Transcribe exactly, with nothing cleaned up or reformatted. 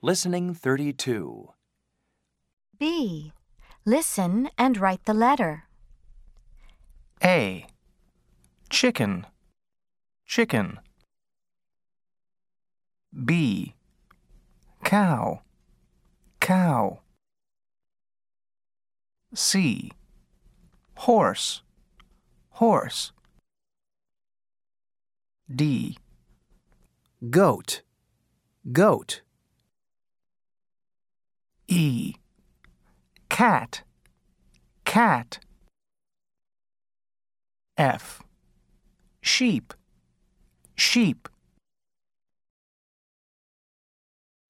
Listening thirty-two. B. Listen and write the letter. A. Chicken, chicken. B. Cow, cow. C. Horse, horse. D. Goat, goat. E. Cat, cat. F. Sheep, sheep.